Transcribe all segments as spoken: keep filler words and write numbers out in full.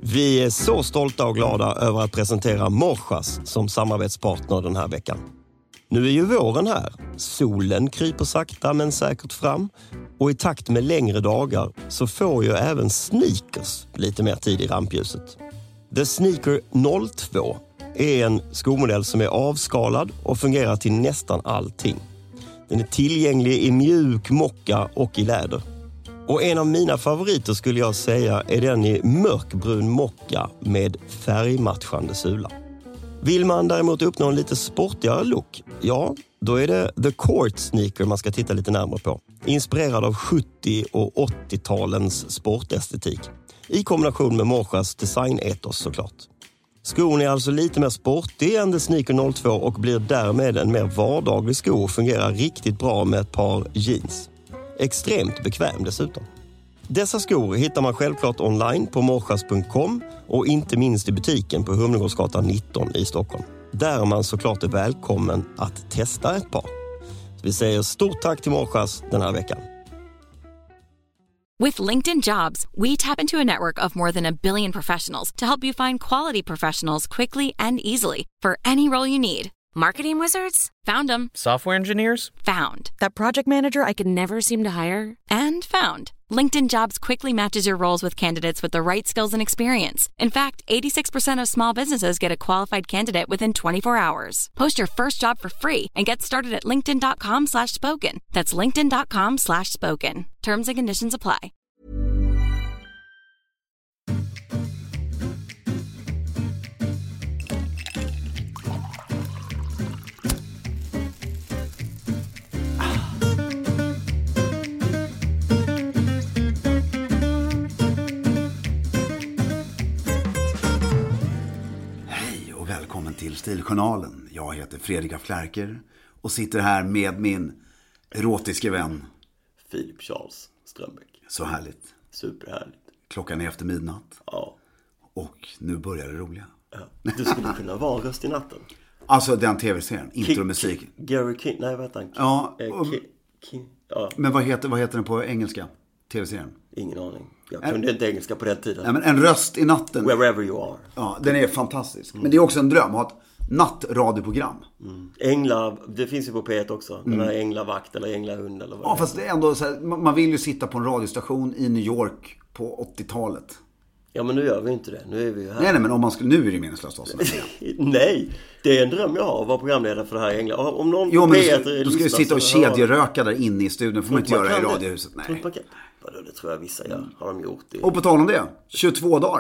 Vi är så stolta och glada över att presentera Morsas som samarbetspartner den här veckan. Nu är ju våren här. Solen kryper sakta men säkert fram. Och i takt med längre dagar så får ju även sneakers lite mer tid i rampljuset. The Sneaker noll två är en skomodell som är avskalad och fungerar till nästan allting. Den är tillgänglig i mjuk mocka och i läder. Och en av mina favoriter skulle jag säga är den i mörkbrun mocka med färgmatchande sula. Vill man däremot uppnå en lite sportigare look, ja, då är det The Court Sneaker man ska titta lite närmare på. Inspirerad av sjuttio- och åttiotalens sportestetik. I kombination med Morsas designetos såklart. Skon är alltså lite mer sportig än The Sneaker noll två och blir därmed en mer vardaglig sko och fungerar riktigt bra med ett par jeans. Extremt bekväm dessutom. Dessa skor hittar man självklart online på morsas punkt com och inte minst i butiken på Humlegårdsgatan nitton i Stockholm. Där man såklart är välkommen att testa ett par. Så vi säger stort tack till Morsas den här veckan. With LinkedIn Jobs, we tap into a network of more than a billion professionals to help you find quality professionals quickly and easily for any role you need. Marketing wizards? Found them. Software engineers? Found. That project manager I could never seem to hire? And found. LinkedIn Jobs quickly matches your roles with candidates with the right skills and experience. In fact, eighty-six percent of small businesses get a qualified candidate within twenty-four hours. Post your first job for free and get started at linkedin.com slash spoken. That's linkedin.com slash spoken. Terms and conditions apply. Välkommen till Stiljournalen. Jag heter Fredrik af Klerker och sitter här med min erotiska vän Filip Charles Strömbäck. Så härligt. Superhärligt. Klockan är efter midnatt. Ja. Och nu börjar det roliga. Ja. Du skulle kunna vara Röst i natten. Alltså den tv-serien, intromusik. Gary King, nej vad heter han? Ja, eh, och, Ki, Ki, ja. Men vad heter, vad heter den på engelska? Tv-serien? Ingen aning. Jag kunde en, inte engelska på den tiden. Nej, men En röst i natten. Wherever you are. Ja, den är fantastisk. Mm. Men det är också en dröm att ha ett nattradioprogram. Mm. Ängla, det finns ju på P ett också. Mm. Den här änglavakt eller änglahund eller vad ja, det fast det är ändå så här, man vill ju sitta på en radiostation i New York på åttiotalet. Ja, men nu gör vi inte det. Nu är vi ju här. Nej, nej men om man skulle, nu är det meningslöst också. Nej, det är en dröm jag har att vara programledare för det här ängla. Om någon jo, men P ett du ska, du ska ju sitta och kedjeröka där inne i studion. får man inte göra i radiohuset. Nej. Det tror jag vissa gör. Har de gjort det. Och på tal om det, tjugotvå dagar.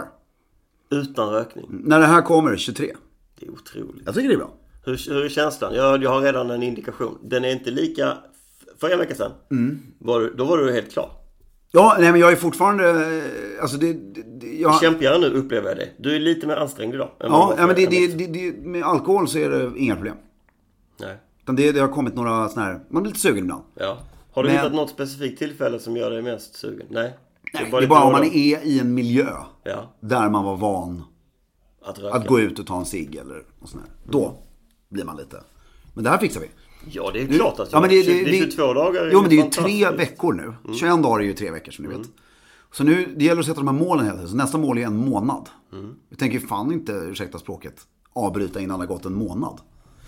Utan rökning. När det här kommer, tjugotre. Det är otroligt. Jag tycker det är bra. Hur, hur är känslan? Jag, jag har redan en indikation. Den är inte lika... För en vecka sedan, mm. var, då var du helt klar. Ja, nej men jag är fortfarande... Alltså det... det jag... Kämpigare nu upplever jag det. Du är lite mer ansträngd idag. Ja, ja men det, det, det, det, med alkohol så är det inga problem. Nej. Det, det har kommit några såna här... Man blir lite sugen ibland. Ja. Har du men... hittat något specifikt tillfälle som gör dig mest sugen? Nej. Nej, det är bara, det är bara om man är i en miljö ja. där man var van att, röka. att gå ut och ta en cigg eller och sån här. Då blir man lite. Men det här fixar vi. Ja, det är klart att ja, men det, det, det är tjugotvå dagar. Jo, men det är ju tre veckor nu. Mm. tjugoen dagar är ju tre veckor som ni vet. Mm. Så nu, det gäller att sätta de här målen hela tiden. Så nästa mål är en månad. Mm. Vi tänker fan inte, ursäkta språket, avbryta innan det har gått en månad.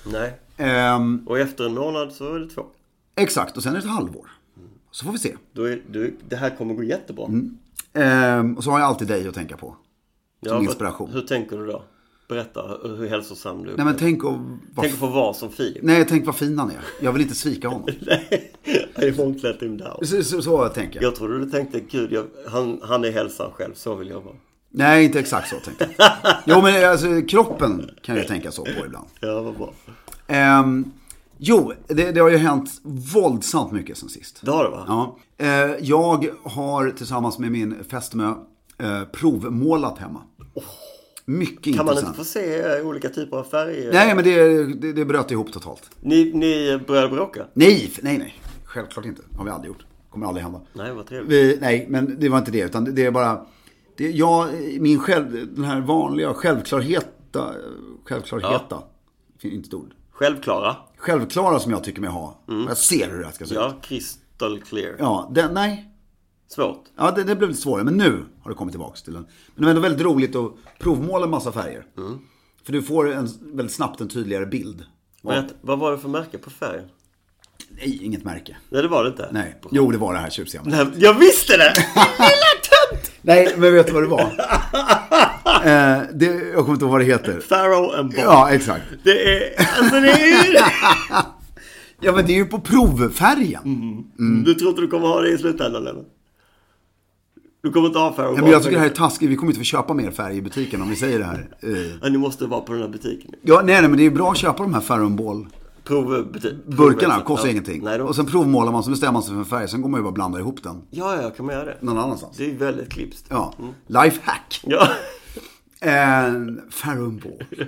Nej. Um, och efter en månad så är det två. Exakt, och sen är det ett halvår. Mm. Så får vi se. Då är, du, det här kommer gå jättebra. Mm. Um, och så har jag alltid dig att tänka på. Som ja, inspiration. Hur tänker du då? Berätta hur hälsosam du är. Nej, men tänk att... Tänk att få vara som Filip. Nej, tänk vad fin han är. Jag vill inte svika honom. Nej, I won't let him down. Så, så, så jag tänker. Jag trodde du tänkte, gud, jag, han, han är hälsan själv. Så vill jag vara. Nej, inte exakt så tänkte jag. Jo, men alltså, kroppen kan jag tänka så på ibland. Ja, vad bra. Um, jo, det, det har ju hänt våldsamt mycket sen sist. Det har det, va? Ja. Uh, jag har tillsammans med min fästmö uh, provmålat hemma. Oh. Mycket kan intressant. Man inte få se olika typer av färger? Nej, men det, det, det bröt ihop totalt. Ni, ni började bråka? Nej, nej, nej. Självklart inte. Det har vi aldrig gjort. Kommer aldrig hända. Nej, vad trevligt. Vi, nej, men det var inte det. Utan det, det är bara... Det, jag, min själv... Den här vanliga självklarheta... Självklarheta. Ja. Inte ett ord. Självklara? Självklara som jag tycker mig ha. Mm. Jag ser hur det ska se ut. Ja, crystal clear. Ja, den, nej. Svårt. Ja, det, det blev lite svårare. Men nu har det kommit tillbaka till en. Men det är ändå väldigt roligt att provmåla en massa färger. Mm. För du får en, väldigt snabbt en tydligare bild. Vet, vad var det för märke på färgen? Nej, inget märke. Nej, det var det inte. Nej, jo det var det här tjusiga. Nej, jag visste det! Lilla tönt! Nej, men vet du vad det var? eh, det, jag kommer inte ihåg vad det heter. Farrow and Ball. Ja, exakt. Det är, alltså det är ju... Ja, men det är ju på provfärgen. Mm. Mm. Du tror inte du kommer ha det i slutändan, eller? Du kommer inte ha färg och Nej, men jag tycker det här är taskigt. Vi kommer inte få köpa mer färg i butiken om vi säger det här. Ja, ni måste vara på den här butiken. Ja, nej, nej men det är bra att köpa de här Farrow burkarna, kostar ja. ingenting. Nej, då... Och sen provmålar man, så bestämmer man sig för en färg. Sen går man ju bara blanda ihop den. Ja, ja, kan man göra det? Någon annanstans. Det är väldigt klipst. Ja, mm. Lifehack. Ja. En Farrow.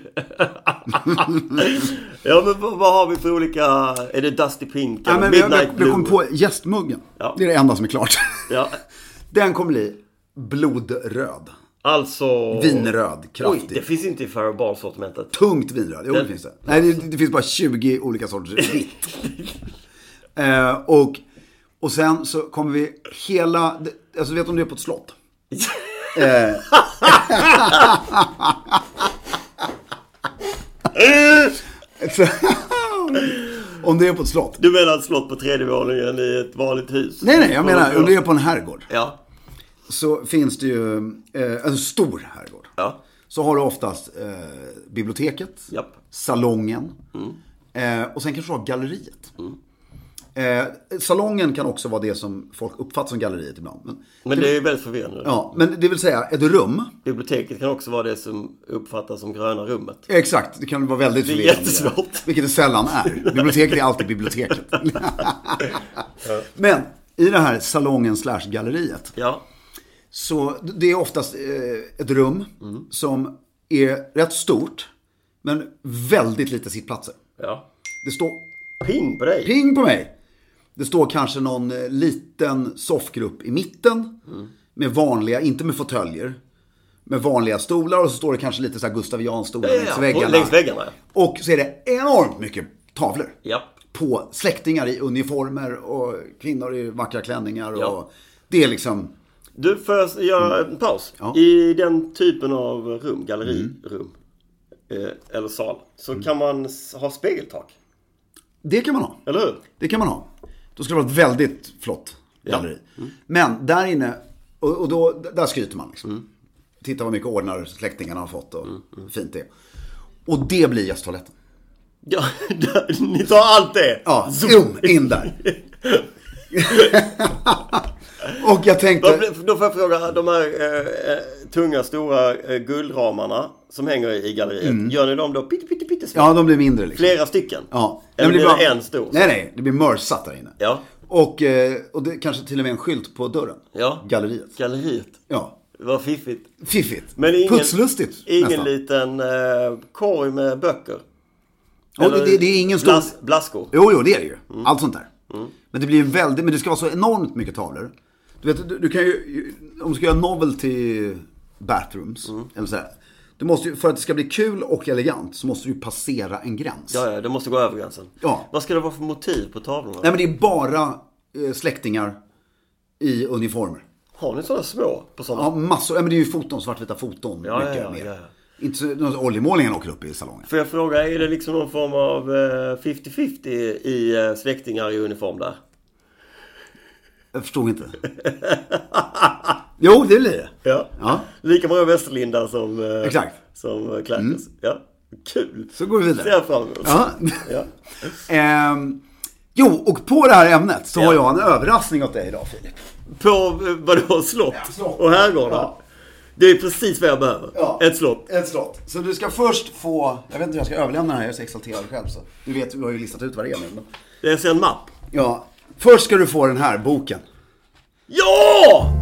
Ja, men vad, vad har vi för olika... Är det Dusty Pink? Ja, men Midnight jag, jag, jag kom på gästmuggen. Ja. Det är det enda som är klart. Ja. Den kommer bli blodröd. Alltså... Vinröd, kraftig. Oj, det finns inte i Farrow Ball-sortimentet. Tungt vinröd, jo det finns det. Nej, det, det finns bara tjugo olika sorters vitt. eh, och, och sen så kommer vi hela... Alltså vet du om det är på ett slott? eh. Om det är på ett slott. Du menar ett slott på tredje våningen i ett vanligt hus? Nej, nej, jag menar om det är på en herrgård. Ja. Så finns det ju eh, en stor herrgård. Ja. Så har du oftast eh, biblioteket, Japp. salongen mm. eh, och sen kanske du har galleriet. Mm. Eh, salongen kan också vara det som folk uppfattar som galleriet ibland. Men, men det är väldigt förvirrande. Ja, men det vill säga ett rum. Biblioteket kan också vara det som uppfattas som gröna rummet. Exakt, det kan vara väldigt förvirrande. Det är jättesvårt. Vilket det sällan är. Biblioteket är alltid biblioteket. Ja. Men i det här salongen slash galleriet. Ja. Så det är oftast eh, ett rum mm. som är rätt stort men väldigt lite sittplatser. Ja. Det står ping på dig. Ping på mig. Det står kanske någon eh, liten soffgrupp i mitten mm. med vanliga, inte med fåtöljer, med vanliga stolar och så står det kanske lite så här gustavianstolar ja, ja, längs väggarna. Längs väggarna. Och så är det enormt mycket tavlor. Ja. På släktingar i uniformer och kvinnor i vackra klänningar ja. och det är liksom. Du, får jag göra en paus? Ja. I den typen av rum, gallerirum mm. eh, eller sal, så mm. kan man ha spegeltak. Det kan man ha. Eller hur? Det kan man ha. Då ska det vara ett väldigt flott galleri. Ja. Mm. Men där inne, och, och då, där skryter man liksom. Mm. Titta vad mycket ordnar släktingarna har fått och mm. Mm. fint det. Och det blir gästtoaletten. Ja, ni tar allt det. Ja, zoom in där. Och jag tänkte... Då får jag fråga, de här eh, tunga, stora eh, guldramarna som hänger i galleriet, mm. gör ni dem då pitt, pitt, pitt, pitt, ja, de blir mindre liksom. Flera stycken? Ja. Eller blir det bara... en stor? Nej, nej, det blir mörsat där inne. Ja. Och, eh, och det kanske till och med en skylt på dörren. Ja. Galleriet. Galleriet? Ja. Vad fiffigt. Fiffigt. Men ingen, putslustigt. Ingen nästan. liten eh, korg med böcker? Ja, det, det, det är ingen stor... Blas, blaskor? Jo, jo, det är det ju. Mm. Allt sånt där. Mm. Men det blir väldigt... Men det ska vara så enormt mycket tavlor. Du vet, du, du kan ju... Om du ska göra novelty bathrooms, mm. eller så här, du måste ju, för att det ska bli kul och elegant så måste du passera en gräns. Ja, ja, det måste gå över gränsen. Ja. Vad ska det vara för motiv på tavlorna? Nej, men det är bara eh, släktingar i uniformer. Har ni sådana små på sådana? Ja, massor. Ja, men det är ju foton, svartvita foton. Ja, mycket ja, ja, mer. ja, ja. Inte så, oljemålningen åker upp i salongen. Får jag fråga, är det liksom någon form av femtio femtio i eh, släktingar i uniform där? Jag förstod inte. Jo, det blir det. Ja. Ja. Lika många Västerlinda som, eh, exakt. som Clarkus. Mm. Ja. Kul. Så går vi vidare. Ser jag fram emot. Ja. Ja. ehm, jo, och på det här ämnet så ja. har jag en överraskning åt dig idag, Filip. På vadå, slott? Ja, slott. Och herrgårdar? Ja. Det är precis vad jag behöver. Ja. Ett slott. Ett slott. Så du ska först få... Jag vet inte hur jag ska överlämna den här. Jag är så exalterad själv. Så. Du vet, du har ju listat ut vad det är nu. Men... Det är en mapp. Ja. Först ska du få den här boken. Ja!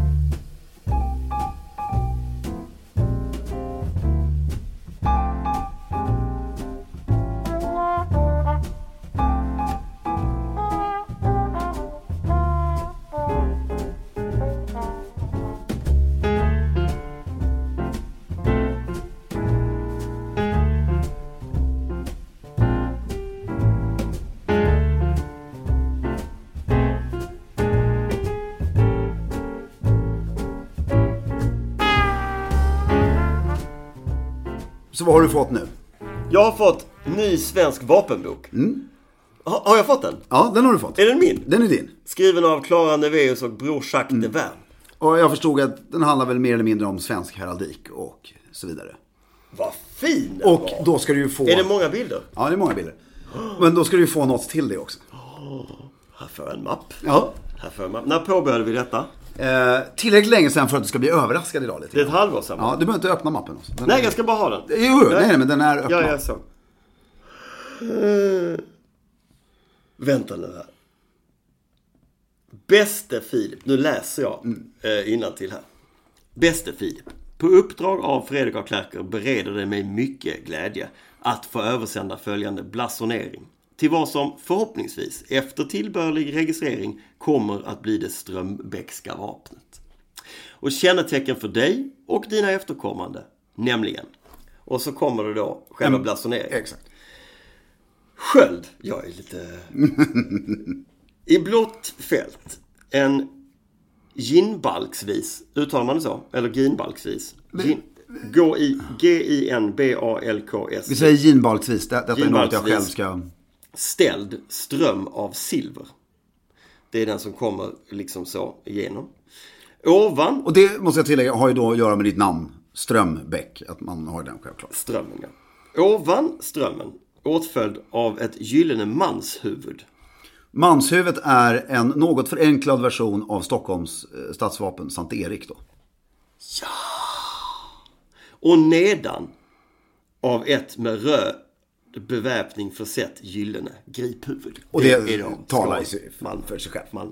Så vad har du fått nu? Jag har fått ny svensk vapenbok. Mm. Ha, har jag fått den? Ja, den har du fått. Är den min? Den är din. Skriven av Clara Neveus och Bror Jacques mm. de Verne. Och jag förstod att den handlar väl mer eller mindre om svensk heraldik och så vidare. Vad fin den Och var. då ska du ju få... Är det många bilder? Ja, det är många bilder. Men då ska du ju få något till det också. Oh, här får jag en mapp. Ja. Här får jag en mapp. När påbörjade vi detta? Eh, tillräckligt länge sedan för att du ska bli överraskad idag lite. Det är ett halvår sedan. Ja, du behöver inte öppna mappen också. Den nej, är... jag ska bara ha den. Jo, nej, nej, men den är öppnad. Ja, jag så. Uh, vänta nu här. Bäste Filip. Nu läser jag mm. uh, innantill här. Bäste Filip. På uppdrag av Fredrik av Klerker bereder det mig mycket glädje att få översända följande blasonering. Till vad som förhoppningsvis efter tillbörlig registrering kommer att bli det Strömbäckska vapnet. Och kännetecken för dig och dina efterkommande, nämligen. Och så kommer det då själva mm. blasoneringen. Exakt. Sköld. Jag är lite... I blått fält. En ginbalksvis. Uttalar man det så? Eller ginbalksvis. Gin... Gå i G I N B A L K S. Vi säger ginbalksvis. Detta är något jag själv ska... Ställd ström av silver. Det är den som kommer liksom så igenom. Ovan. Och det måste jag tillägga har ju då att göra med ditt namn. Strömbäck. Att man har den självklart. Strömmen, ja. Ovan strömmen. Åtföljd av ett gyllene manshuvud. Manshuvudet är en något förenklad version av Stockholms stadsvapen Sankt Erik då. Ja. Och nedan av ett med röd beväpning försett gyllene griphuvud. Och det, det är de talar man för sig själv. Malmö.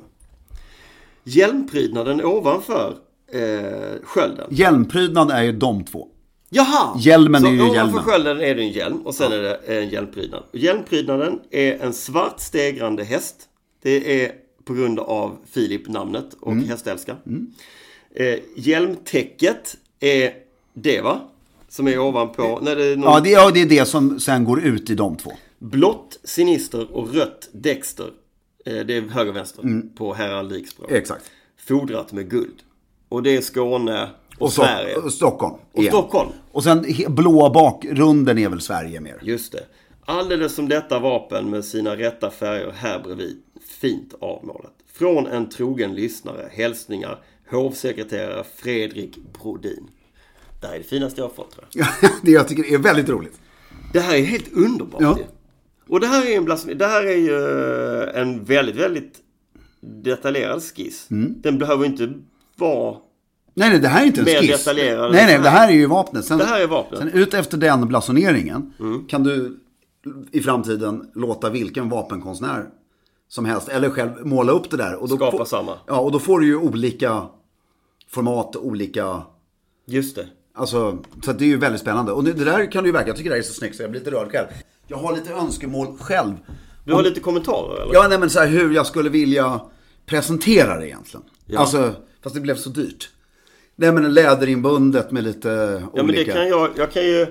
Hjälmprydnaden ovanför eh, skölden. Hjälmprydnad är ju de två. Jaha! Hjälmen så är ju hjälmen. Ovanför skölden är det en hjälm och sen ja. är det en hjälmprydnad. Hjälmprydnaden är en svart stegrande häst. Det är på grund av Filip namnet och mm. hästälskar. Mm. Eh, hjälmtäcket är det va? Som är ovanpå. När det är någon... ja, det, ja, det är det som sen går ut i de två. Blått, sinister och rött dexter. Eh, det är höger och vänster mm. på heraldikspråk. Exakt. Fodrat med guld. Och det är Skåne och, och Sverige. Och Stockholm. Och igen. Stockholm. Och sen blå bakgrunden är väl Sverige mer. Just det. Alldeles som detta vapen med sina rätta färger här bredvid. Fint avmålat. Från en trogen lyssnare. Hälsningar. Hovsekreterare Fredrik Brodin. Det här är det finaste jag har fått, tror jag. Det jag tycker är väldigt roligt. Det här är helt underbart. Ja. Och det här är en blasfemi. Det här är ju en väldigt, väldigt detaljerad skiss. Mm. Den behöver inte vara... Nej, nej, det här är inte en mer skiss. Detaljerad. Nej, nej, det här är ju vapnet. Sen, det här är vapnet. Sen ut efter den blasoneringen mm. kan du i framtiden låta vilken vapenkonstnär som helst eller själv måla upp det där. Och då skapa får, samma. Ja, och då får du ju olika format, olika... Just det. Alltså, så det är ju väldigt spännande. Och det där kan du ju verka, jag tycker det här är så snyggt så jag blir lite rörd själv. Jag har lite önskemål själv. Du har om, lite kommentarer eller? Ja, nej men så här, hur jag skulle vilja presentera det egentligen. Ja. Alltså, fast det blev så dyrt. Nej men läderinbundet med lite ja, olika... Ja men det kan jag, jag kan ju...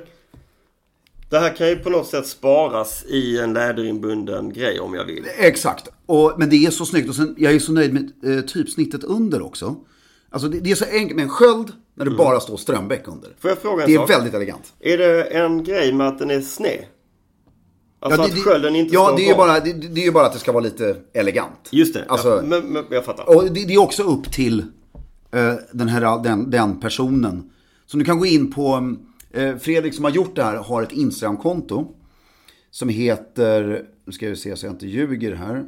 Det här kan ju på något sätt sparas i en läderinbunden grej om jag vill. Exakt. Och, men det är så snyggt. Och sen, jag är så nöjd med eh, typsnittet under också. Alltså det, det är så enkelt med en sköld när det mm. bara står Strömbäck under. Får jag fråga en det är sak? Väldigt elegant. Är det en grej med att den är sned? Alltså ja, det, att skölden inte ja, ska det är bara det, det är ju bara att det ska vara lite elegant. Just det. Alltså, ja, men, men jag fattar. Och det, det är också upp till uh, den här den, den personen. Så du kan gå in på uh, Fredrik som har gjort det här har ett Instagram-konto som heter, nu ska jag se så jag inte ljuger här.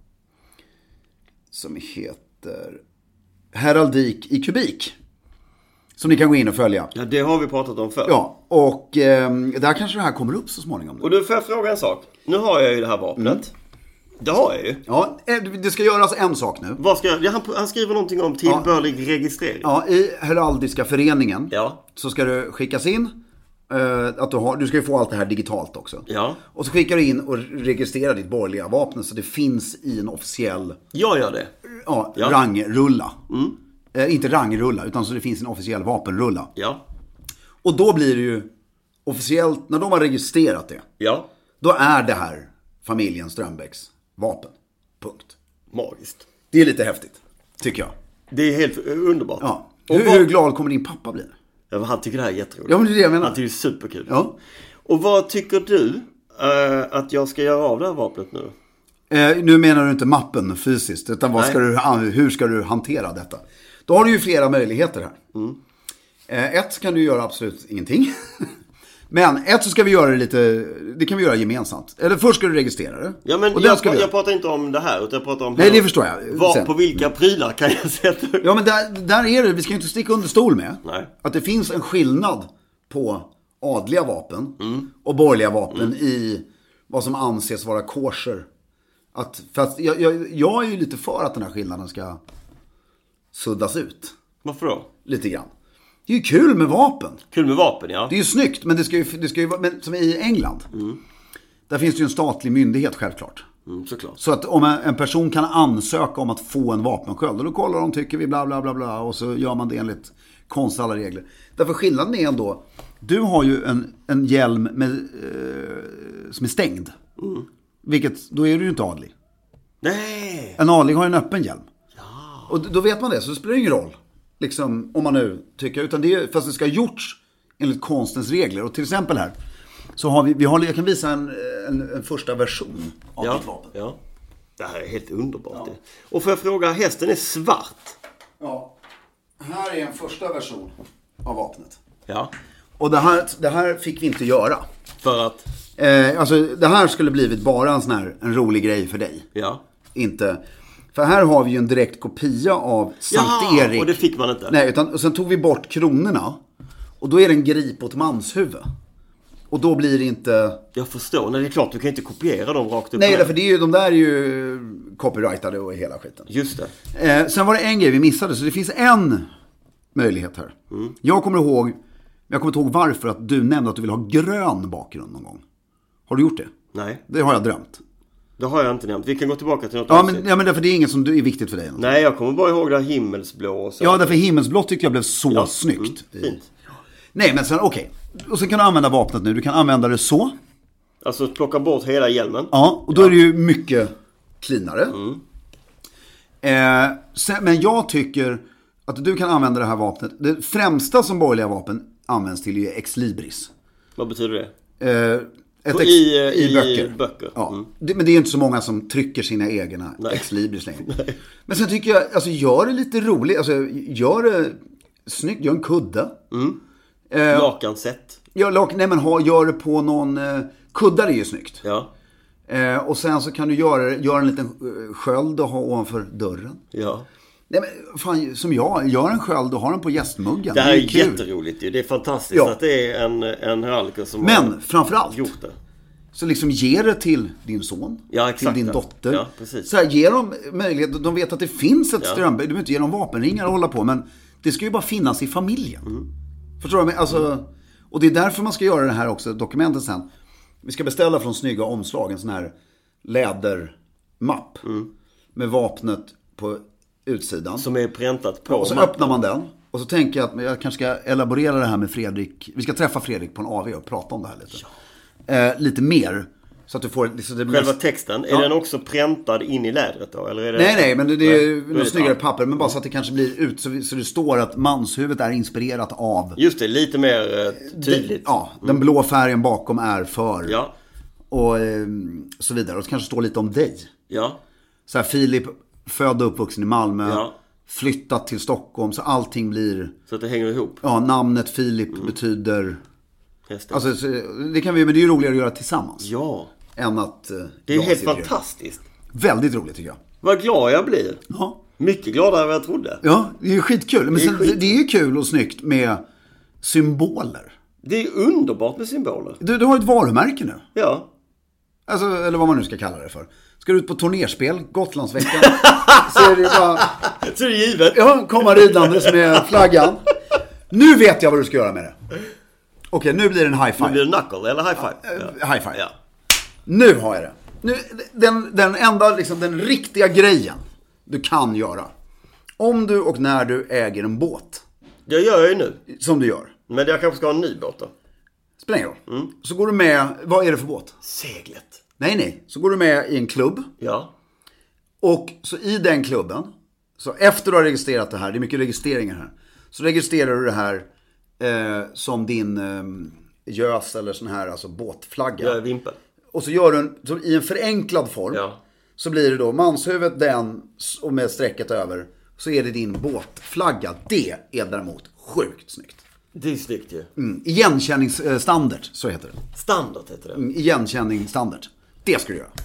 Som heter Heraldik i kubik. Som ni kan gå in och följa. Ja, det har vi pratat om förr. Ja, och eh, där kanske det här kommer upp så småningom. Och du får jag fråga en sak. Nu har jag ju det här vapnet. Mm. Det har jag ju. Ja, det ska göras en sak nu. Vad ska jag? Han, han skriver någonting om tillbörlig ja. registrering. Ja, i Heraldiska föreningen ja. så ska det skickas in. Uh, att du, har, du ska ju få allt det här digitalt också. Ja. Och så skickar du in och registrerar ditt borgerliga vapen så det finns i en officiell... Jag gör det. Ja, ja. rangrulla. Mm. Eh, inte rangrulla, utan så det finns en officiell vapenrulla. Ja. Och då blir det ju officiellt, när de har registrerat det. Ja. Då är det här familjen Strömbäcks vapen. Punkt. Magiskt. Det är lite häftigt, tycker jag. Det är helt underbart. Ja. Hur, vad... hur glad kommer din pappa bli? Ja, men han tycker det här är jätteroligt. Ja, men det är det jag menar. Han tycker det är superkul. Ja. Och vad tycker du uh, att jag ska göra av det här vapnet nu? Eh, nu menar du inte mappen fysiskt, utan vad ska du, hur ska du hantera detta? Då har du ju flera möjligheter här. Mm. Eh, ett kan du göra absolut ingenting. Men ett så ska vi göra det lite, det kan vi göra gemensamt. Eller först ska du registrera det. Ja, men och jag, ska jag, vi... jag pratar inte om det här, utan jag pratar om... Nej, det förstår jag. Var, på vilka prylar kan jag sätta upp? Ja, men där, där är det, vi ska inte sticka under stol med. Nej. Att det finns en skillnad på adliga vapen mm. och borgerliga vapen mm. i vad som anses vara kosher. Att, för att jag, jag, jag är ju lite för att den här skillnaden ska suddas ut. Varför då? Lite grann. Det är ju kul med vapen. Kul med vapen, ja. Det är ju snyggt, men det ska ju, det ska ju vara, men som i England. Mm. Där finns det ju en statlig myndighet självklart. Mm, såklart. Så att om en, en person kan ansöka om att få en vapensköld, och då kollar de, tycker vi bla bla bla bla, och så gör man det enligt konst alla regler. Därför skillnaden är ändå, du har ju en, en hjälm med, eh, som är stängd. Mm. Vilket, då är du ju inte adlig. Nej. En adlig har en öppen hjälm. Ja. Och då vet man det, så det spelar ingen roll. Liksom, om man nu tycker, utan det är, fast det ska ha gjorts enligt konstens regler. Och till exempel här, så har vi, vi har, jag kan visa en, en, en första version av ja. ett vapen. Ja. Det här är helt underbart. Ja. Och får jag fråga, hästen är svart? Ja, här är en första version av vapnet. Ja. Och det här, det här fick vi inte göra. För att? Eh, alltså det här skulle blivit bara en sån här, en rolig grej för dig. Ja. Inte, för här har vi ju en direkt kopia av Sankt ja, Erik. Och det fick man inte. Nej, utan och sen tog vi bort kronorna. Och då är det en grip åt manshuvud. Och då blir det inte... Jag förstår, nej det är klart du kan inte kopiera dem rakt upp. Nej, för det är ju, de där är ju copyrightade och hela skiten. Just det. Eh, sen var det en grej vi missade, så det finns en möjlighet här. Mm. Jag kommer ihåg, jag kommer inte ihåg varför att du nämnde att du vill ha grön bakgrund någon gång. Har du gjort det? Nej. Det har jag drömt. Det har jag inte nämnt. Vi kan gå tillbaka till något ja, men, ja, men därför det är inget som är viktigt för dig. Någonting. Nej, jag kommer bara ihåg det här himmelsblå och så. Ja, därför himmelsblått tyckte jag blev så ja. snyggt. Mm, fint. Nej, men sen okej. Okay. Och sen kan du använda vapnet nu. Du kan använda det så. Alltså plocka bort hela hjälmen. Ja, och då ja. är det ju mycket cleanare. Mm. Eh, sen, men jag tycker att du kan använda det här vapnet. Det främsta som borgerliga vapen används till är ex libris. Vad betyder det? Eh, ett ex, I, i, i böcker. böcker. Ja. Mm. Det, men det är inte så många som trycker sina egna nej. ex libris längre. Nej. Men sen tycker jag, alltså gör det lite roligt. Alltså gör det snyggt, gör en kudde. Mm. Eh, Lakansätt. Ja, lak, nej men ha, gör det på någon, eh, kuddar är ju snyggt. Ja. Eh, och sen så kan du göra, göra en liten eh, sköld och ha ovanför dörren. Ja. Nej men fan, som jag, gör en sköld och ha den på gästmuggen. Det här är, är kul. jätteroligt ju. Det är fantastiskt ja. att det är en, en heraldiker som men, har framförallt, gjort det. Så liksom ge det till din son, ja, exakt, till din ja. dotter. Ja, precis. Så här, ge dem möjlighet, de vet att det finns ett ja. strömberg. Du behöver inte ge dem vapenringar och hålla på, men det ska ju bara finnas i familjen. Mm. Förstår du? Alltså, mm. Och det är därför man ska göra det här också, dokumentet sen. Vi ska beställa från Snygga Omslag en sån här lädermapp mm. med vapnet på utsidan. Som är präntat på. Och så mappen. Öppnar man den. Och så tänker jag att jag kanske ska elaborera det här med Fredrik. Vi ska träffa Fredrik på en A V och prata om det här lite. Ja. Eh, lite mer. Så att du får, så det blir själva mest... texten, är ja. den också präntad in i lädret då? Eller är det... Nej, nej, men det, det är nej, något snyggare papper. Men bara så att det kanske blir ut, så, så det står att manshuvudet är inspirerat av... Just det, lite mer eh, tydligt. Den, ja, mm. den blå färgen bakom är för. Ja. Och eh, så vidare. Och så kanske står lite om dig. Ja. Så här, Filip, född och uppvuxen i Malmö. Ja. Flyttat till Stockholm, så allting blir... Så att det hänger ihop. Ja, namnet Filip mm. betyder... Hästen. Alltså, så, det kan vi, men det är ju roligare att göra tillsammans. Ja. Än att... Eh, det är helt fantastiskt. Väldigt roligt tycker jag. Vad glad jag blir. Ja. Mycket gladare än vad jag trodde. Ja, det är ju skitkul. Men det, är sen, skit. det är ju kul och snyggt med symboler. Det är underbart med symboler. Du, du har ett varumärke nu. Ja. Alltså, eller vad man nu ska kalla det för. Ska du ut på turnerspel, Gotlandsveckan, så är det bara... Så är det givet. Ja, komma ridandes med flaggan. Nu vet jag vad du ska göra med det. Okej, nu blir det en high five. Nu blir det knuckle, eller high five. Ja. High five. Ja. Nu har jag det. Nu, den, den enda, liksom, den riktiga grejen du kan göra. Om du och när du äger en båt. Det gör jag ju nu. Som du gör. Men jag kanske ska ha en ny båt då. Spelar ingen roll. Mm. Så går du med, vad är det för båt? Seglet. Nej, nej. Så går du med i en klubb. Ja. Och så i den klubben, så efter du har registrerat det här, det är mycket registreringar här. Så registrerar du det här eh, som din eh, gös eller sån här alltså båtflagga. Ja, vimpel. Och så gör du en, så i en förenklad form. Ja. Så blir det då manshuvudet, den och med strecket över. Så är det din båtflagga. Det är däremot sjukt snyggt. Det är snyggt ju. Mm. Igenkänningsstandard, så heter det. Standard heter det. Mm. Igenkänningsstandard. Det ska du göra.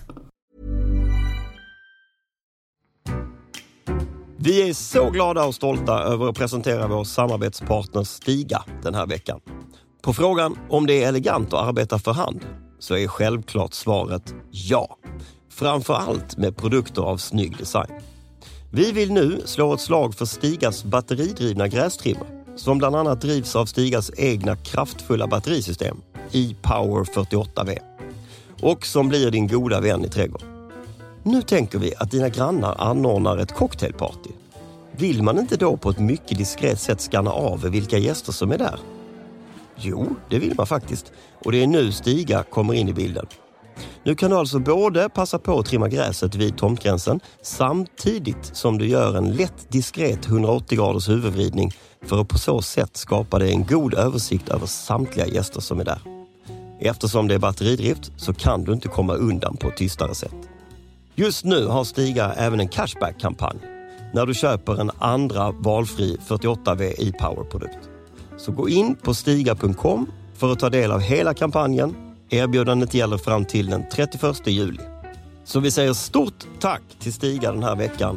Vi är så glada och stolta över att presentera vår samarbetspartner Stiga den här veckan. På frågan om det är elegant att arbeta för hand så är självklart svaret ja. Framför allt med produkter av snygg design. Vi vill nu slå ett slag för Stigas batteridrivna grästrimmer som bland annat drivs av Stigas egna kraftfulla batterisystem e-Power fyrtioåtta V och som blir din goda vän i trädgården. Nu tänker vi att dina grannar anordnar ett cocktailparty. Vill man inte då på ett mycket diskret sätt skanna av vilka gäster som är där? Jo, det vill man faktiskt. Och det är nu Stiga kommer in i bilden. Nu kan du alltså både passa på att trimma gräset vid tomtgränsen samtidigt som du gör en lätt diskret hundraåttio graders huvudvridning för att på så sätt skapa dig en god översikt över samtliga gäster som är där. Eftersom det är batteridrift så kan du inte komma undan på ett tystare sätt. Just nu har Stiga även en cashback-kampanj när du köper en andra valfri fyrtioåtta V e-Power-produkt. Så gå in på stiga punkt com för att ta del av hela kampanjen. Erbjudandet gäller fram till den trettioförsta juli. Så vi säger stort tack till Stiga den här veckan.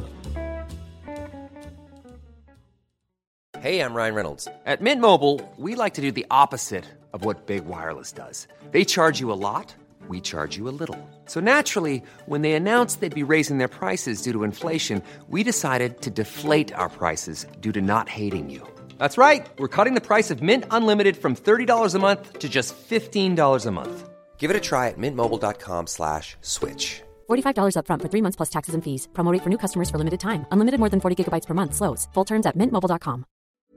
Hey, I'm Ryan Reynolds. At Mint Mobile, we like to do the opposite of what Big Wireless does. They charge you a lot, we charge you a little. So naturally, when they announced they'd be raising their prices due to inflation, we decided to deflate our prices due to not hating you. That's right. We're cutting the price of Mint Unlimited from thirty dollars a month to just fifteen dollars a month. Give it a try at mintmobile.com slash switch. forty-five dollars up front for three months plus taxes and fees. Promo rate for new customers for limited time. Unlimited more than forty gigabytes per month. Slows full terms at mint mobile dot com.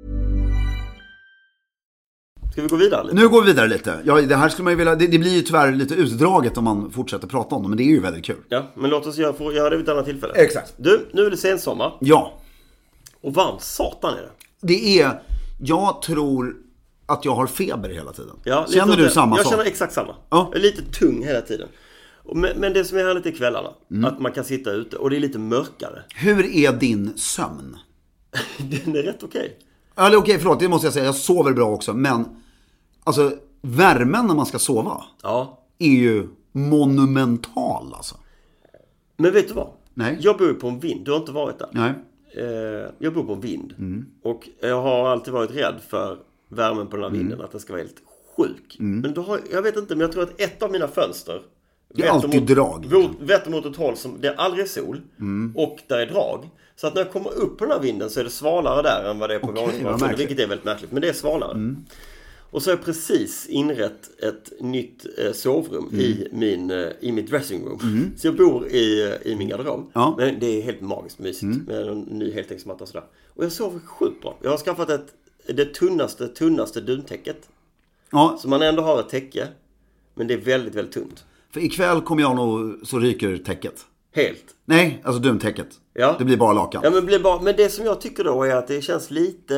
Ska vi gå vidare lite? Nu går vi vidare lite. Ja, det här skulle man ju vilja, det, det blir ju tyvärr lite utdraget om man fortsätter prata om det, men det är ju väldigt kul. Ja, men låt oss göra, få göra det vid ett annat tillfälle. Exakt. Du, nu är det sensommar. Ja. Och varmt satan är det. Det är, jag tror att jag har feber hela tiden. Ja, känner du det. samma jag sak? Jag känner exakt samma. Ja. Jag är lite tung hela tiden. Men, men det som är härligt i kvällarna, mm. att man kan sitta ute och det är lite mörkare. Hur är din sömn? Den är rätt okej. Okay. Eller okej, okay, förlåt, det måste jag säga. Jag sover bra också, men alltså värmen när man ska sova ja. är ju monumental alltså. Men vet du vad? Nej. Jag bor på en vind, du har inte varit där. Nej. Eh, jag bor på en vind. Mm. Och jag har alltid varit rädd för värmen på den här vinden, mm. att den ska vara helt sjuk. Mm. Men då har, jag vet inte, men jag tror att ett av mina fönster det är alltid mot, drag. Vetter mot ett håll som det är aldrig sol mm. och där är drag. Så att när jag kommer upp på den här vinden så är det svalare där än vad det är på okay, våningsplanen, vilket är väldigt märkligt, men det är svalare. Mm. Och så har jag precis inrett ett nytt eh, sovrum mm. i, min, eh, i mitt dressingroom. Mm. Så jag bor i, i min garderob. Ja. Men det är helt magiskt mysigt mm. med en ny heltäcksmatta och sådär. Och jag sover sjukt bra. Jag har skaffat ett, det tunnaste, tunnaste duntäcket. Ja. Så man ändå har ett täcke, men det är väldigt, väldigt tunt. För ikväll kommer jag nog så ryker täcket. Helt? Nej, alltså duntäcket. Ja. Det blir bara lakan. Ja, men, blir bara, men det som jag tycker då är att det känns lite...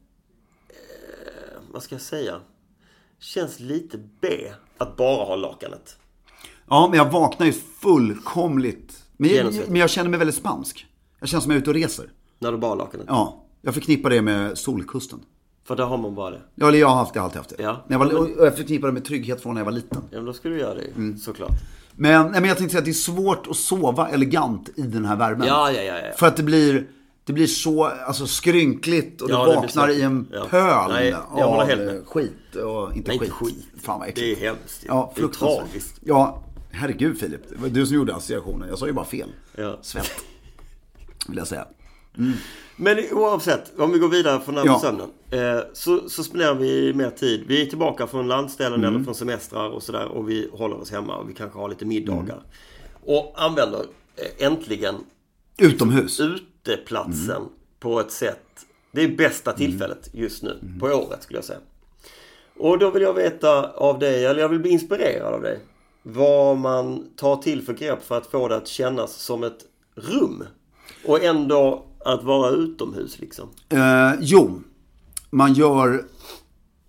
Eh, vad ska jag säga? Känns lite B att bara ha lakanet. Ja, men jag vaknar ju fullkomligt. Men jag, men jag känner mig väldigt spansk. Jag känner som jag är ute och reser. När du bara har lakanet? Ja, jag förknippar det med Solkusten. För där har man bara det. Ja, eller jag har alltid, alltid haft det. Ja. När jag, var, och jag förknippar det med trygghet från när jag var liten. Ja, men då skulle du göra det, mm. såklart. Men, nej, men jag tänkte säga att det är svårt att sova elegant i den här värmen. Ja, ja, ja, ja. För att det blir... Det blir så alltså, skrynkligt och ja, du vaknar i en ja. pöl Nej, jag av helt med. skit och inte Nej, skit. Inte skit. Fan vad äckligt. Det är hemskt. Ja, det är tragiskt. Ja, herregud Filip. Det var du som gjorde associationen. Jag sa ju bara fel. Ja. Svält. Vill jag säga. Mm. Men oavsett, om vi går vidare från den här ja. sömnen eh, så, så spenderar vi mer tid. Vi är tillbaka från landställen mm. eller från semestrar och sådär. Och vi håller oss hemma och vi kanske har lite middagar. Mm. Och använder eh, äntligen utomhus. Uteplatsen mm. på ett sätt. Det är bästa tillfället just nu. Mm. På året skulle jag säga. Och då vill jag veta av dig, eller jag vill bli inspirerad av dig. Vad man tar till för grepp för att få det att kännas som ett rum. Och ändå att vara utomhus liksom. Eh, jo, man gör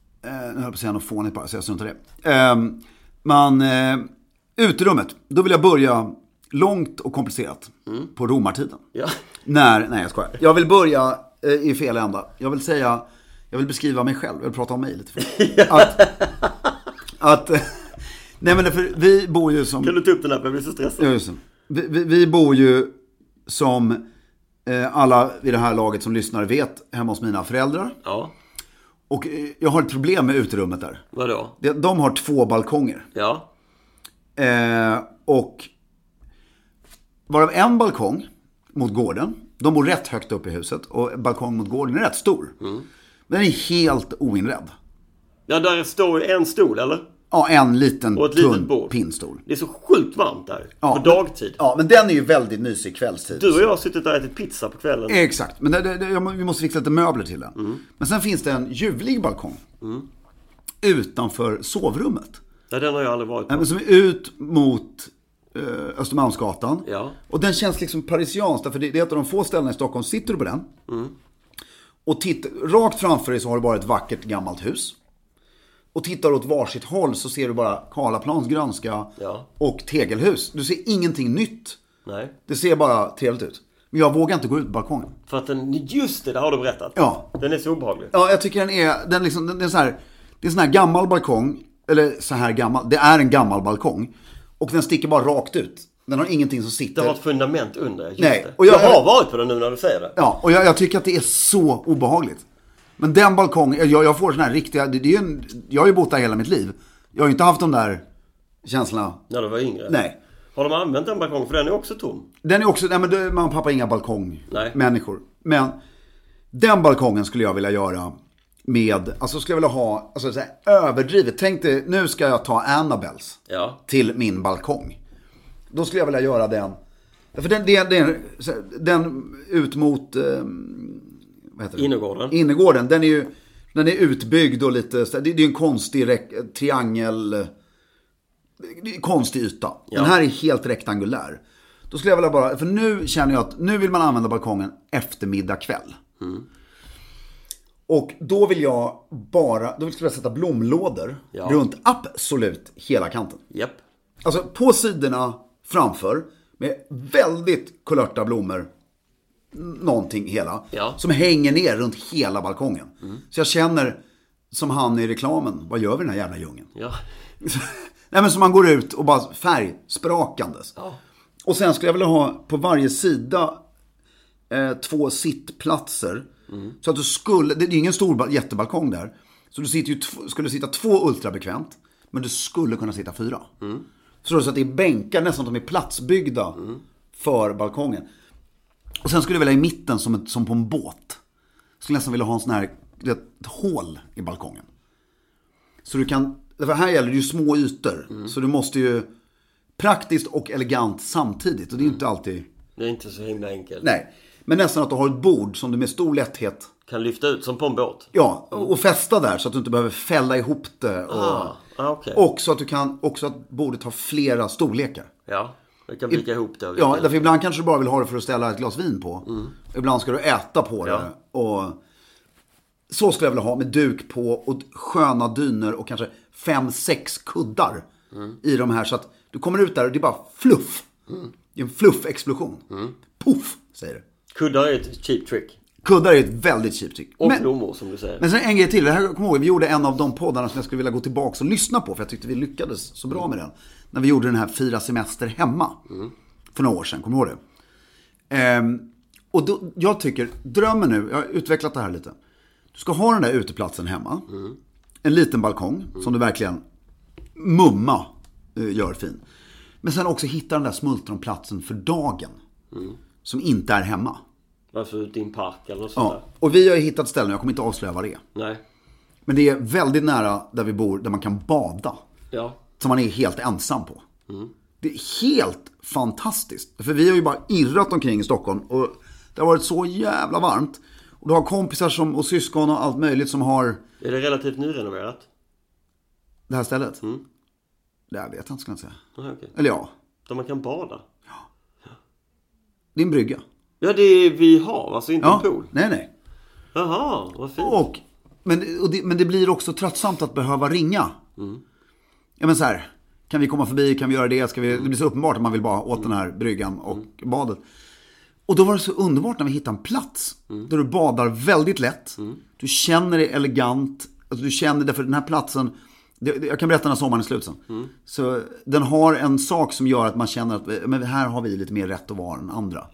höll på att säga något fånigt bara, så jag struntar det. Eh, man, eh, uterummet, då vill jag börja långt och komplicerat mm. på romartiden. Ja. När, nej jag skojar. Jag vill börja eh, i fel ända. Jag vill säga, jag vill beskriva mig själv. Jag vill prata om mig lite. För. Att, att nej men för vi bor ju som... Kan du ta upp den här, för jag blir så stressad. Vi, vi, vi bor ju som eh, alla vid det här laget som lyssnar vet hemma hos mina föräldrar. Ja. Och eh, jag har ett problem med uterummet där. Vadå? De, de har två balkonger. Ja. Eh, och varav en balkong mot gården. De bor rätt högt upp i huset. Och balkong mot gården är rätt stor. Mm. Men den är helt oinredd. Ja, där står en stol, eller? Ja, en liten och ett tunn bord. pinnstol. Det är så sjukt varmt där. Ja, på dagtid. Ja, men den är ju väldigt mysig kvällstid. Du och jag har suttit där och ätit pizza på kvällen. Exakt, men det, det, det, vi måste fixa lite möbler till den. Mm. Men sen finns det en ljuvlig balkong. Mm. Utanför sovrummet. Ja, den har jag aldrig varit på. Men som är ut mot eh, Östermalmsgatan. Ja. Och den känns liksom parisiansk. För det, det är ett av de få ställena i Stockholm. Sitter du på den. Mm. Och titt, rakt framför dig så har du bara ett vackert gammalt hus. Och tittar åt varsitt håll så ser du bara Karlaplans grönska ja. och tegelhus. Du ser ingenting nytt. Nej. Det ser bara trevligt ut. Men jag vågar inte gå ut på balkongen. För att den, just det, det har du berättat. Ja. Den är så obehaglig. Ja, jag tycker den är, den liksom, den är så här, det är en sån här gammal balkong. Eller så här gammal, det är en gammal balkong. Och den sticker bara rakt ut. Den har ingenting som sitter. Det har ett fundament under, just Nej. det. Och jag, jag har varit på den nu när du säger det. Ja, och jag, jag tycker att det är så obehagligt. Men den balkongen, jag, jag får sån här riktiga, det, det är en, jag har ju bott där hela mitt liv. Jag har ju inte haft de där känslorna. När du var yngre? Nej. Har de använt den balkongen? För den är också tom. Den är också, nej men det, man pappa inga balkongmänniskor. Men den balkongen skulle jag vilja göra med, alltså skulle jag vilja ha, alltså så här, överdrivet. Tänk dig, nu ska jag ta Annabelles ja. till min balkong. Då skulle jag vilja göra den. För den, den, den, den ut mot... Um, Innergården. Innergården, den är ju den är utbyggd och lite, det, det är en konstig rek, triangel, det är en konstig yta. Ja. Den här är helt rektangulär. Då skulle jag vilja bara, för nu känner jag att nu vill man använda balkongen eftermiddag kväll. Mm. Och då vill jag bara, då skulle jag sätta blomlådor ja. runt absolut hela kanten. Japp. Alltså på sidorna framför med väldigt kulörta blommor. Någonting hela ja. som hänger ner runt hela balkongen. Mm. Så jag känner som han i reklamen, vad gör vi den här jävla djungeln? Ja. Nej men så man går ut och bara färgsprakandes. Ja. Och sen skulle jag vilja ha på varje sida eh, två sittplatser. Mm. Så att du skulle, det är ingen stor jättebalkong där. Så du sitter ju t- skulle sitta två ultrabekvämt, men du skulle kunna sitta fyra. Mm. Så att det är bänkar nästan som är platsbyggda mm. för balkongen. Och sen skulle jag vilja i mitten som, ett, som på en båt. Skulle nästan vilja ha en sån här ett hål i balkongen. Så du kan, för här gäller det ju små ytor. Mm. Så du måste ju praktiskt och elegant samtidigt. Och det är ju mm. inte alltid... Det är inte så himla enkelt. Nej, men nästan att du har ett bord som du med stor lätthet... Kan lyfta ut som på en båt. Ja, och, och fästa där så att du inte behöver fälla ihop det. Och, ah, ah, okay. och så att du kan också att bordet har flera storlekar. Ja. Du kan vika ihop det. Ja, därför ibland kanske du bara vill ha det för att ställa ett glas vin på. Mm. Ibland ska du äta på det. Ja. Och så skulle jag vilja ha med duk på och sköna dyner och kanske fem, sex kuddar mm. i de här. Så att du kommer ut där och det är bara fluff. Mm. Det är en fluff-explosion. Mm. Puff, säger det. Kuddar är ett cheap trick. Kuddar är ett väldigt cheap trick. Och blommor som du säger. Men sen en grej till. Det här, kom ihåg, vi gjorde en av de poddarna som jag skulle vilja gå tillbaka och lyssna på. För jag tyckte vi lyckades så bra med den. När vi gjorde den här Fyra semester hemma. Mm. För några år sedan, kommer du ihåg det? Ehm, och då, jag tycker, drömmen nu, jag har utvecklat det här lite. Du ska ha den där uteplatsen hemma. Mm. En liten balkong mm. som du verkligen mumma uh, gör fin. Men sen också hitta den där smultronplatsen för dagen. Mm. Som inte är hemma. Alltså ut i en park eller något sånt ja. där. Och vi har ju hittat ställen, jag kommer inte avslöja vad det är. Nej. Men det är väldigt nära där vi bor, där man kan bada. Ja. Som man är helt ensam på. Mm. Det är helt fantastiskt. För vi har ju bara irrat omkring i Stockholm. Och det har varit så jävla varmt. Och du har kompisar som, och syskon och allt möjligt som har... Är det relativt nyrenoverat? Det här stället? Mm. Det här vet jag inte, ska jag säga. Aha, okay. Eller ja. Där man kan bada? Ja. Det är en brygga. Ja, det är vid hav, alltså inte ja. en pool. Nej, nej. Jaha, vad fint. Och Men, och det, men det blir också tröttsamt att behöva ringa. Mm. Ja, men så här, kan vi komma förbi, kan vi göra det? Ska vi, det blir så uppenbart att man vill bara åt mm. den här bryggan och mm. badet. Och då var det så underbart när vi hittade en plats mm. där du badar väldigt lätt. Mm. Du känner dig elegant. Alltså du känner det, för den här platsen, det, jag kan berätta när sommaren är slut sen. Mm. Så den har en sak som gör att man känner att men här har vi lite mer rätt att vara än andra.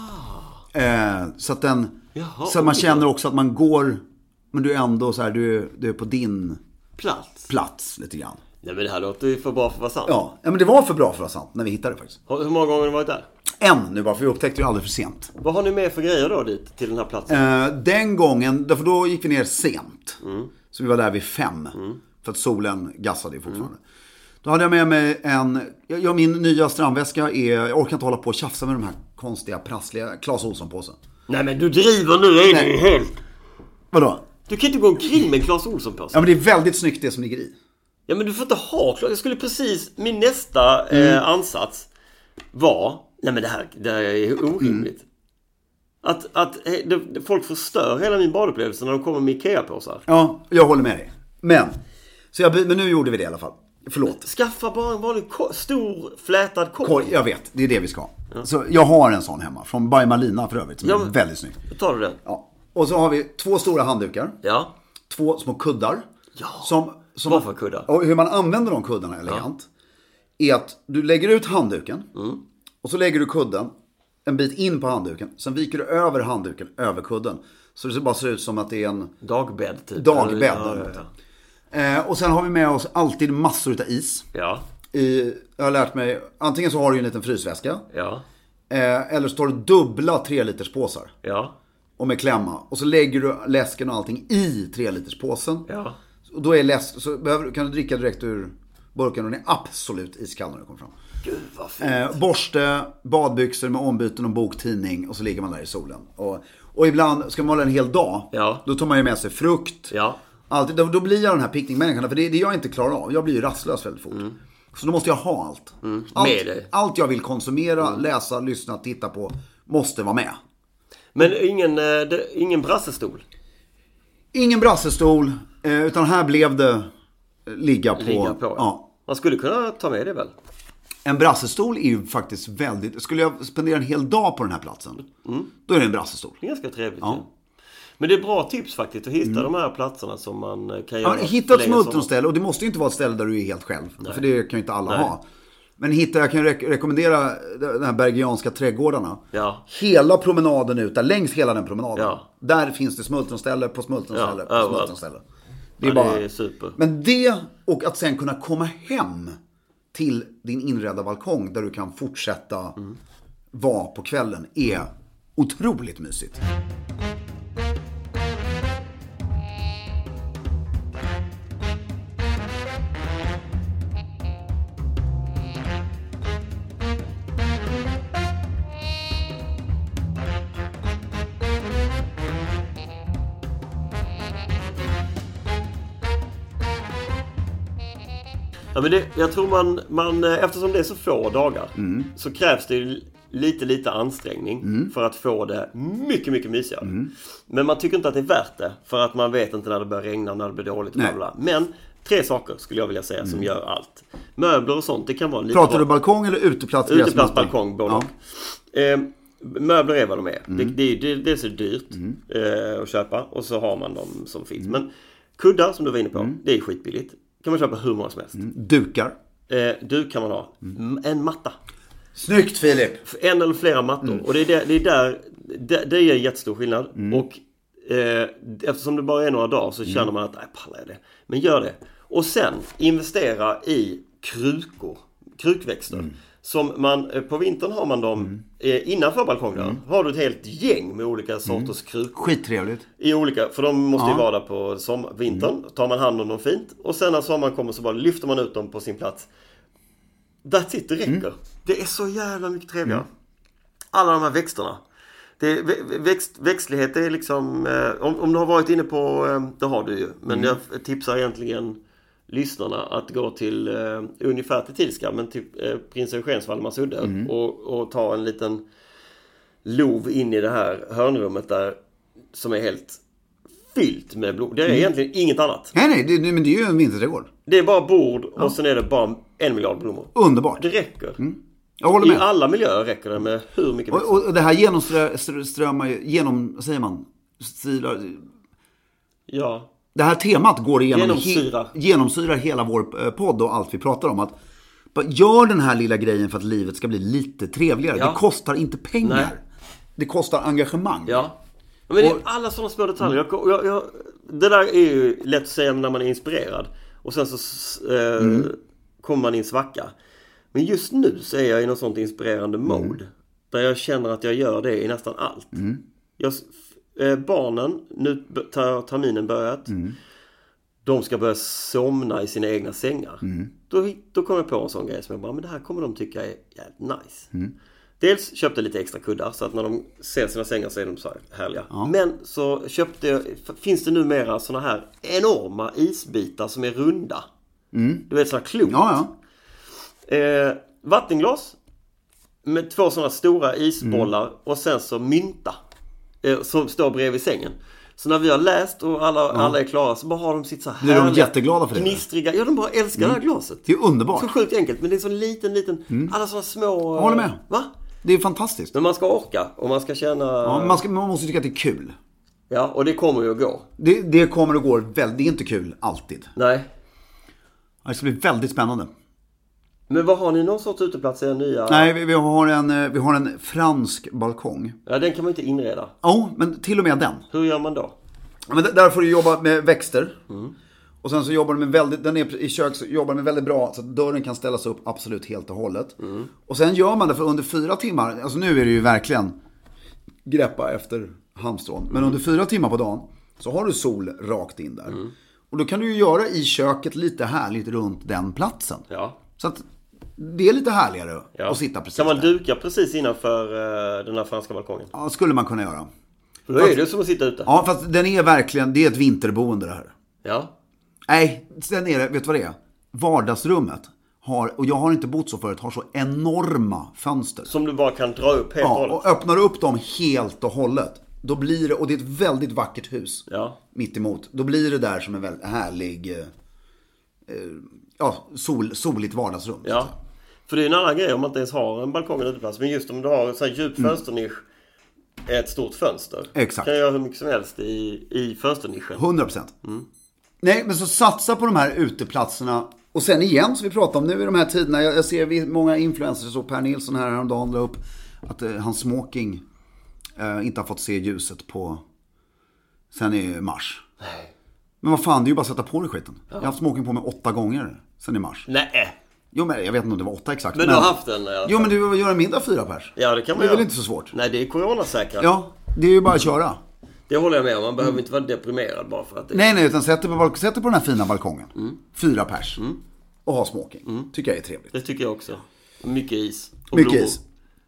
Ah. Eh, så att den Jaha, så att man känner också att man går, men du är ändå så här, du, du är på din plats, plats lite grann. Nej, men det här låter ju för bra för att vara sant. Ja, ja men det var för bra för att vara sant när vi hittade det faktiskt. Hur många gånger har du varit där? En nu bara, för vi upptäckte ju aldrig för sent. Vad har ni med för grejer då dit, till den här platsen? Eh, den gången, därför då gick vi ner sent. Mm. Så vi var där vid fem. Mm. För att solen gassade fortfarande. Mm. Då hade jag med mig en, jag, min nya strandväska är, jag orkar inte hålla på och tjafsa med de här konstiga, prassliga Clas Ohlson-påsen. Nej, men du driver nu, är det helt... Vadå? Du kan inte gå omkring med en Clas Ohlson-påse. Ja, men det är väldigt snyggt det som ligger i. Ja, men du får inte ha Clas. Jag skulle precis, min nästa mm. eh, ansats var, nej men det här, det här är orimligt. Mm. Att, att det, folk förstör hela min badupplevelse när de kommer med Ikea-påsar. Ja, jag håller med dig. Men, så jag, men nu gjorde vi det i alla fall. Förlåt. Skaffa bara en vanlig ko- stor flätad korg. korg. Jag vet, det är det vi ska. Ja. Så jag har en sån hemma, från By Malina för övrigt, som ja, är väldigt snygg. Då tar du den. Ja. Och så har vi två stora handdukar. Ja. Två små kuddar. Ja. Som, som Varför kuddar? Och hur man använder de kuddarna elegant. Ja. Är att du lägger ut handduken. Mm. Och så lägger du kudden en bit in på handduken. Sen viker du över handduken över kudden. Så det bara ser ut som att det är en dagbädd typ. Dagbädd. Ja, ja, ja. Eh, och sen har vi med oss alltid massor av is. Ja. I, jag har lärt mig, antingen så har du en liten frysväska. Ja. Eh, eller så tar du dubbla tre liters påsar. Ja. Och med klämma. Och så lägger du läsken och allting i tre liters påsen. Ja. Och då är läsk, så behöver, kan du dricka direkt ur burken och den är absolut iskall när du kommer fram. Gud vad fint. Eh, borste, badbyxor med ombyten och boktidning. Och så ligger man där i solen. Och, och ibland ska man hålla en hel dag. Ja. Då tar man ju med sig frukt. Ja. Alltid, då, då blir jag den här picknickmänniskan. För det är det jag inte klarar av. Jag blir ju rastlös väldigt fort. Mm. Så då måste jag ha allt. Mm. Allt, med dig. Allt jag vill konsumera, mm. läsa, lyssna, titta på måste vara med. Men ingen, det, ingen brassestol? Ingen brassestol. Utan här blev det ligga på. Ligga på ja. Ja. Man skulle kunna ta med det väl? En brassestol är ju faktiskt väldigt... Skulle jag spendera en hel dag på den här platsen, mm. då är det en brassestol. Det är ganska trevligt. Ja. Ja. Men det är bra tips faktiskt att hitta mm. de här platserna som man kan göra. Ja, hitta ett smultronställe, och det måste ju inte vara ett ställe där du är helt själv. Nej. För det kan ju inte alla Nej. ha. Men hitta, jag kan re- rekommendera de här bergianska trädgårdarna. Ja. Hela promenaden ut, där längs hela den promenaden. Ja. Där finns det smultronställe på smultronställe ja, på smultronställe. Det är, ja, bara, det är super. Men det, och att sen kunna komma hem till din inredda balkong där du kan fortsätta mm. vara på kvällen är otroligt mysigt. Ja, men det, jag tror man, man, eftersom det är så få dagar mm. så krävs det lite, lite ansträngning mm. för att få det mycket, mycket mysigare. Mm. Men man tycker inte att det är värt det, för att man vet inte när det börjar regna, när det blir dåligt. Men tre saker skulle jag vilja säga mm. som gör allt. Möbler och sånt, det kan vara lite... Pratar bra. du balkong eller uteplats? Uteplats, balkong, både ja. eh, möbler är vad de är. Mm. Det, det, det, det är så dyrt mm. eh, att köpa, och så har man dem som finns. Mm. Men kuddar, som du var inne på, mm. det är skitbilligt. Kan man köpa hur många som helst. Mm. Dukar. Eh, duk kan man ha. Mm. En matta. Snyggt, Filip. En eller flera mattor. Mm. Och det är där, det är där det, det är jättestor skillnad. Mm. Och eh, eftersom det bara är några dagar så känner mm. man att nej, pallar jag det. Men gör det. Och sen investera i krukor. Krukväxter. Mm. Som man, på vintern har man dem mm. eh, innanför balkongen. Mm. Har du ett helt gäng med olika sorters mm. krukor. Skittrevligt. I olika, för de måste ja. ju vara där på som, vintern. Mm. Tar man hand om dem fint. Och sen när sommaren kommer så bara lyfter man ut dem på sin plats. That's it, det räcker. Mm. Det är så jävla mycket trevligare. Mm. Alla de här växterna. Det, växt, växtlighet är liksom... Eh, om, om du har varit inne på... Eh, det har du ju. Men mm. jag tipsar egentligen lyssnarna att gå till eh, ungefär till Tilska, men till eh, Prins Eugens Valdemarsudde mm. och, och ta en liten lov in i det här hörnrummet där, som är helt fyllt med blommor. Det är mm. egentligen inget annat. Nej, nej, det, men det är ju en vinterträdgård. Det är bara bord ja. och sen är det bara en miljard blommor. Underbart. Det räcker. Mm. Jag håller med. I alla miljöer räcker det med hur mycket och, och, och det här genomströmmar genom, vad säger man? Stilar. Ja. Det här temat går igenom genomsyrar. He, genomsyrar hela vår podd och allt vi pratar om. Att gör den här lilla grejen för att livet ska bli lite trevligare. Ja. Det kostar inte pengar. Nej. Det kostar engagemang. Ja. Men det är alla sådana små detaljer. Jag, jag, jag, det där är ju lätt att säga när man är inspirerad. Och sen så eh, mm. kommer man i en svacka. Men just nu så är jag i något sånt inspirerande mode. Mm. Där jag känner att jag gör det i nästan allt. Mm. Jag, eh, barnen, nu tar terminen börjat. Mm. De ska börja somna i sina egna sängar. Mm. Då, då kommer jag på en sån grej som jag bara, men det här kommer de tycka är jävligt nice. Mm. Dels köpte jag lite extra kuddar så att när de ser sina sängar så är de så här härliga. Ja. Men så köpte jag, finns det numera såna här enorma isbitar som är runda. Mm. Du vet, såna klot. Ja, ja. Eh, vattenglas med två såna stora isbollar mm. och sen så mynta eh, som står bredvid sängen. Så när vi har läst och alla, ja. alla är klara så bara har de sitt så här härliga, är de jätteglada för det? Gnistriga, ja, de bara älskar mm. det här glaset. Det är underbart. Så sjukt enkelt, men det är så liten, liten, mm. alla såna små... Jag håller med. Va? Det är fantastiskt. Men man ska orka och man ska känna... Ja, man, ska, man måste tycka att det är kul. Ja, och det kommer ju att gå. Det, det kommer att gå väldigt, det är inte kul alltid. Nej. Det ska bli väldigt spännande. Men vad har ni någon sorts uteplats i en nya... Nej, vi, vi, har en, vi har en fransk balkong. Ja, den kan man inte inreda. Ja, oh, men till och med den. Hur gör man då? Men där får du jobba med växter. Mm. Och sen så jobbar du med väldigt, den är i kök så jobbar med väldigt bra så att dörren kan ställas upp absolut helt och hållet. Mm. Och sen gör man det för under fyra timmar, alltså nu är det ju verkligen greppa efter halmstrån. Men mm. under fyra timmar på dagen så har du sol rakt in där. Mm. Och då kan du ju göra i köket lite härligt runt den platsen. Ja. Så att det är lite härligare ja. att sitta precis där. Kan man där. duka precis innanför uh, den här franska balkongen? Ja, skulle man kunna göra. För då fast, är det som att sitta ute. Ja, fast den är verkligen, det är ett vinterboende det här. Ja. Nej, sen är det, vet du vad det är? Vardagsrummet har, och jag har inte bott så förut, har så enorma fönster. Som du bara kan dra upp helt ja, och hållet. Och öppnar upp dem helt och hållet. Då blir det, och det är ett väldigt vackert hus. Ja. Mitt emot. Då blir det där som en väldigt härlig, eh, ja, sol, soligt vardagsrum. Ja. För det är en annan grej om man inte ens har en balkong eller uteplats. Men just om du har en sån här djup fönsternisch, ett stort fönster. Exakt. Kan jag göra hur mycket som helst i, i fönsternischen. hundra procent. Mm. Nej, men så satsa på de här uteplatserna. Och sen igen, som vi pratar om nu i de här tiderna. Jag, jag ser många influencers, så Per Nilsson här häromdagen la upp att eh, hans smoking eh, inte har fått se ljuset på sen i mars. Nej. Men vad fan, det är ju bara att sätta på dig skiten. Ja. Jag har haft smoking på mig åtta gånger sen i mars. Nej. Jo, men jag vet inte om det var åtta exakt. Men, men du har haft den? Jo, men du gör en middag fyra pers. Ja, det kan man Det är göra. väl inte så svårt? Nej, det är coronasäkrat. Ja, det är ju bara att köra. Det håller jag med om. Man behöver mm. inte vara deprimerad bara för att det är... Nej, nej, utan sätter på, sätter på den här fina balkongen. Mm. Fyra pers. Mm. Och ha smoking. Mm. Tycker jag är trevligt. Det tycker jag också. Mycket is. Och Mycket blommor. is.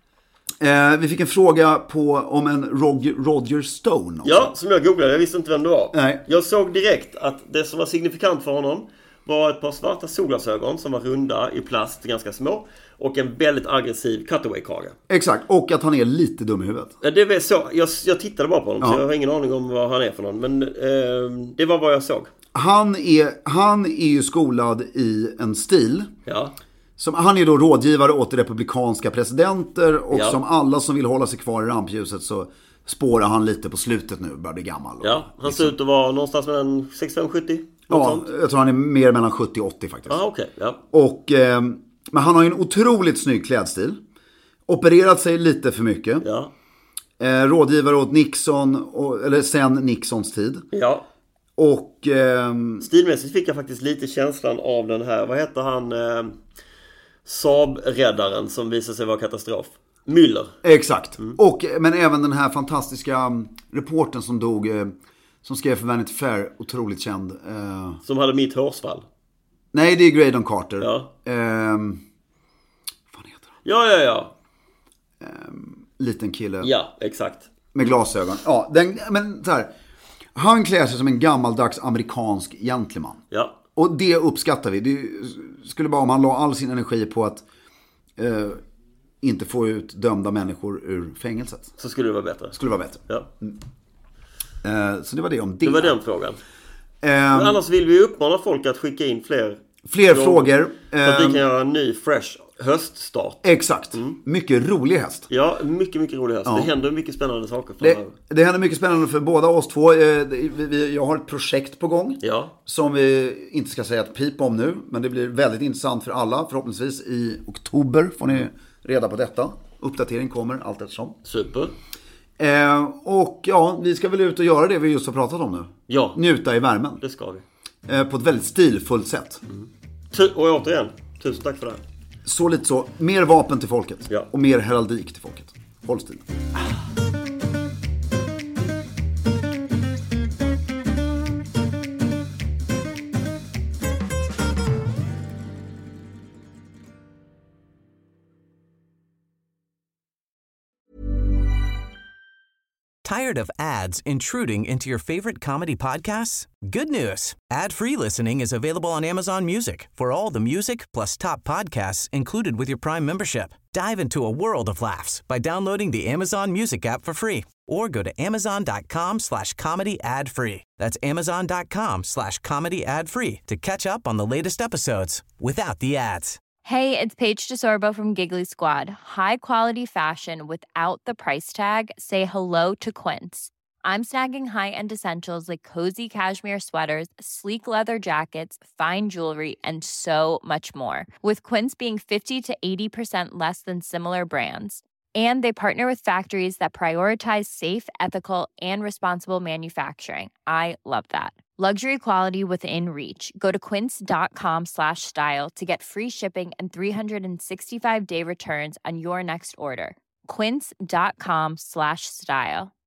Eh, vi fick en fråga på om en Roger, Roger Stone också. Ja, som jag googlade. Jag visste inte vem det var. Nej. Jag såg direkt att det som var signifikant för honom var ett par svarta solglasögon som var runda i plast, ganska små. Och en väldigt aggressiv cutaway-krage. Exakt, och att han är lite dum i huvudet. Ja, det var så. Jag, jag tittade bara på honom, ja. Så jag har ingen aning om vad han är för någon. Men eh, det var vad jag såg. Han är, han är ju skolad i en stil. Ja. Som, han är då rådgivare åt republikanska presidenter. Och ja. som alla som vill hålla sig kvar i rampljuset så spårar han lite på slutet nu. Börjar bli gammal. Ja, han liksom. Ser ut att vara någonstans mellan sextiofem sjuttio. Ja, sånt. Jag tror han är mer mellan sjuttio och åttio faktiskt. Ah, okay. Ja, och eh, men han har ju en otroligt snygg klädstil. Opererat sig lite för mycket. Ja. Eh, rådgivare åt Nixon, och, eller sen Nixons tid. Ja. Och eh, stilmässigt fick jag faktiskt lite känslan av den här, vad heter han, eh, Saab-räddaren som visade sig vara katastrof. Müller. Exakt. Mm. Och, men även den här fantastiska reportern som dog, eh, som skrev för Vanity Fair, otroligt känd. Eh, som hade mitt hårsvall. Nej, det är Graydon Carter. Ja. Eh, vad heter han? Ja, ja, ja. Eh, liten kille. Ja, exakt. Med glasögon. Ja, den, men så här. Han klär sig som en gammaldags amerikansk gentleman. Ja. Och det uppskattar vi. Det skulle bara om han la all sin energi på att eh, inte få ut dömda människor ur fängelset. Så skulle det vara bättre. Skulle vara bättre. Ja. Mm. Eh, så det var det om det. Det var den frågan. Eh, Men annars vill vi uppmana folk att skicka in fler fler frågor. Så att vi Eh, kan göra en ny, fresh höststart. exakt. Mycket rolig höst. Ja, mycket, mycket rolig höst. Ja. Det händer mycket spännande saker Det, framöver. det händer mycket spännande för båda oss två. Eh, vi, vi, jag har ett projekt på gång. Ja. Som vi inte ska säga ett pip om nu. Men det blir väldigt intressant för alla. Förhoppningsvis i oktober får ni reda på detta. Uppdatering kommer allt eftersom. Super. Eh, och ja, vi ska väl ut och göra det vi just har pratat om nu. Ja. Njuta i värmen. Det ska vi. Eh, på ett väldigt stilfullt sätt. Tu- och återigen, tusen tack för det här. Så lite så. Mer vapen till folket. Ja. Och mer heraldik till folket. Håll stilen. Tired of ads intruding into your favorite comedy podcasts? Good news. Ad-free listening is available on Amazon Music for all the music plus top podcasts included with your Prime membership. Dive into a world of laughs by downloading the Amazon Music app for free or go to amazon.com slash comedy ad free. That's amazon.com slash comedy ad free to catch up on the latest episodes without the ads. Hey, it's Paige DeSorbo from Giggly Squad. High quality fashion without the price tag. Say hello to Quince. I'm snagging high-end essentials like cozy cashmere sweaters, sleek leather jackets, fine jewelry, and so much more. With Quince being fifty to eighty percent less than similar brands. And they partner with factories that prioritize safe, ethical, and responsible manufacturing. I love that. Luxury quality within reach. Go to quince.com slash style to get free shipping and three sixty-five day returns on your next order. Quince.com slash style.